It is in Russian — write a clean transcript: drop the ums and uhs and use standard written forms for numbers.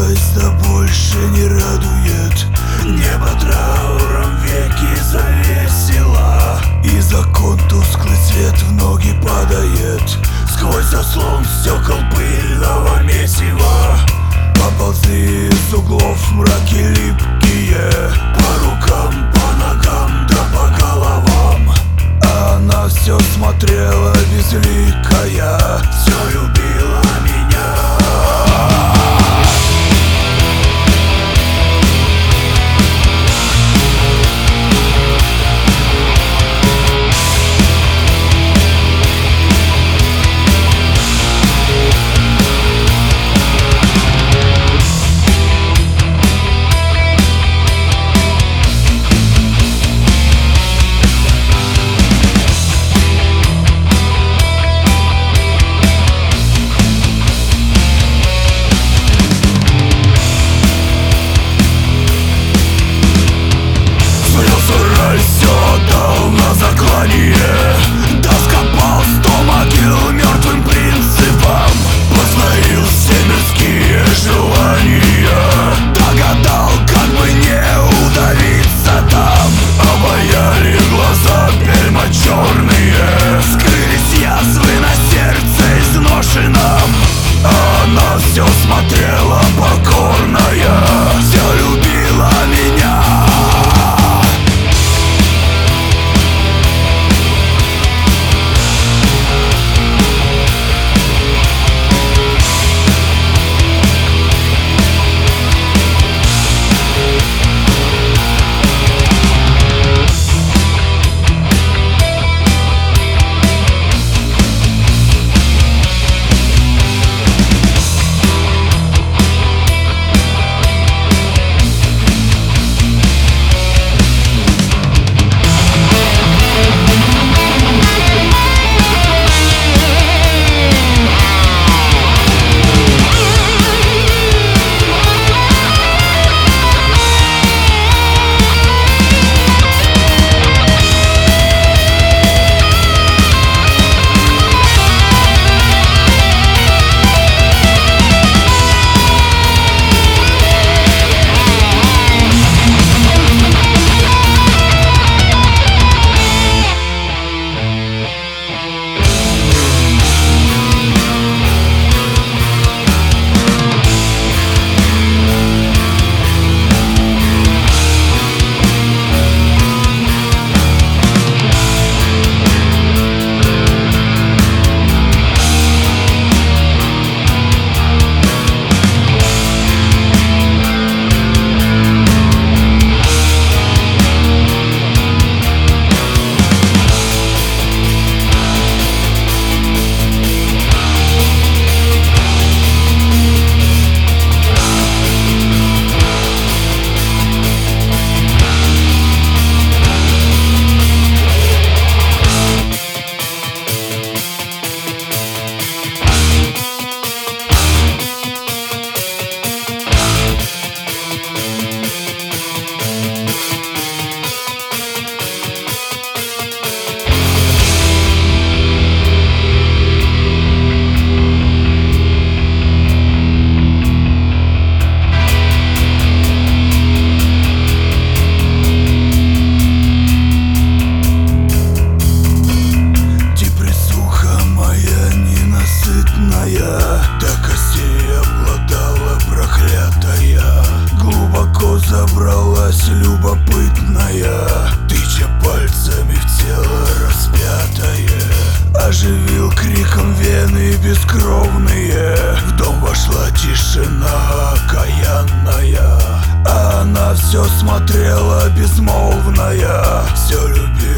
старалась, да больше не радует. Небо трауром веки завесило, и за окон тусклый свет в ноги падает. Сквозь заслон стекол пыльного месива поползли из углов мраки липкие, по рукам, по ногам, да по головам. А она все смотрела безликая, все любила меня. Доскопал 100 могил мертвым принципам, познаил все мирские желания, догадал, как бы не удавиться там. Обаяли глаза бельма черные, скрылись язвы на сердце изношенном. А она все смотрела покорная, все любила меня. До костей обладала проклятая, глубоко забралась любопытная, тыча пальцами в тело распятое. Оживил криком вены бескровные, в дом вошла тишина окаянная. А она все смотрела безмолвная, все любила.